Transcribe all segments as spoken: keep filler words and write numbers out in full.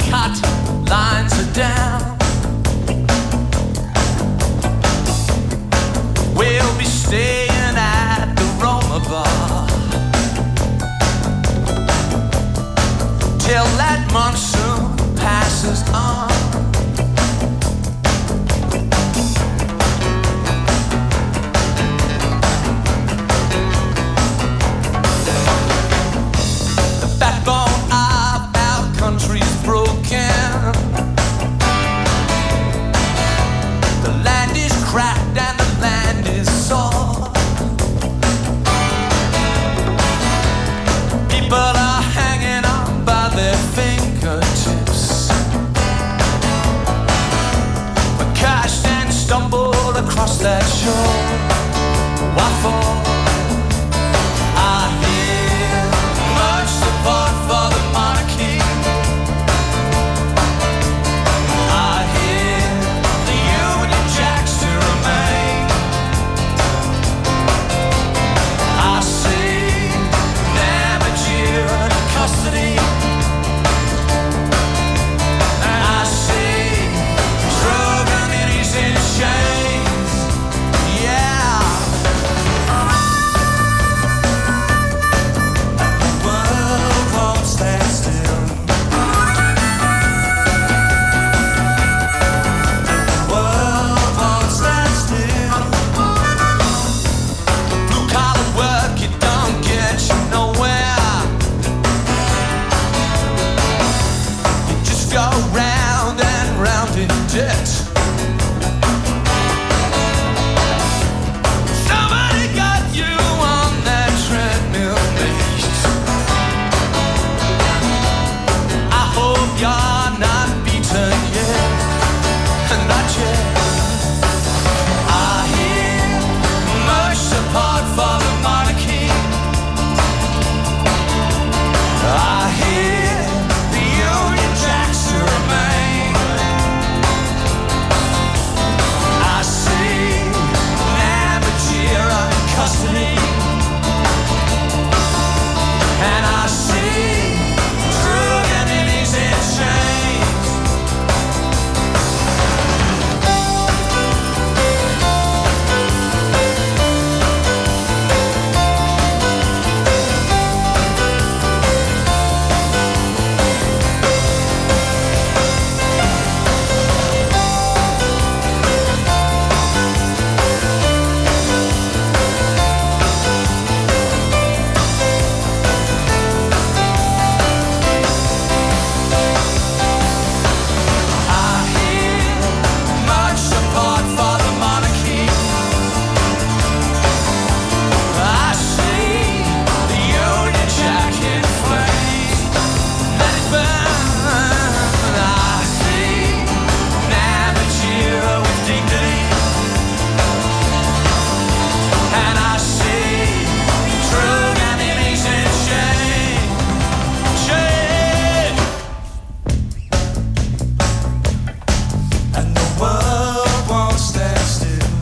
cut lines are down. We'll be staying at the Roma bar till that monsoon passes on. The backbone of our country's broken. The land is cracked and the land is sore. People are hanging on by their fingertips. But cashed and stumbled across that shore. What for? I hear much support for the monarchy. I hear the Union Jacks to remain. I see Namatjira in custody. And I see Drogan and he's in chains. Yeah. The world won't stand still. The world won't stand still. Blue collar work, it don't get you nowhere. You just go round and round in debt. Somebody got you on that treadmill, mate. I hope you're not beaten yet, not yet. I hear much support for the monarchy. I hear the Union Jacks to remain. I see Namatjira in custody. And I see Drogan and he's in chains. I hear much support for the monarchy. I see the Union Jack in flames. Let it burn. I see Namatjira with dignity. And I see Drogan and he's in chains. Chains. And the world won't stand still.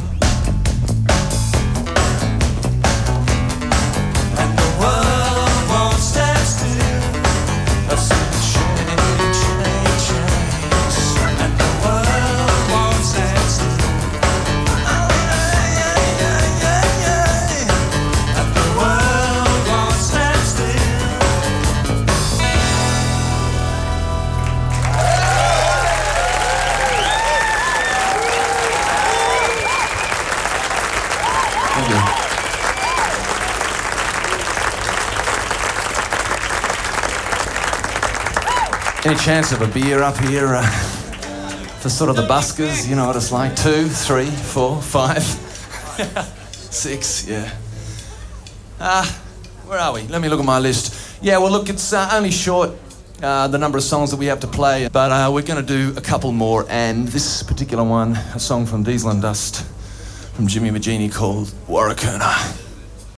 And the world won't stand still. I see the chain, chain, chains. And the world won't stand still. Oh, yeah, yeah, yeah, yeah, yeah. And the world won't stand still. Thank you. Any chance of a beer up here uh, for sort of the buskers? You know what it's like? Two, three, four, five, six, yeah. Ah, where are we? Let me look at my list. Yeah, well, look, it's uh, only short, uh, the number of songs that we have to play, but uh, we're going to do a couple more, and this particular one, a song from Diesel and Dust, from Jimmy Magini called Warracoona.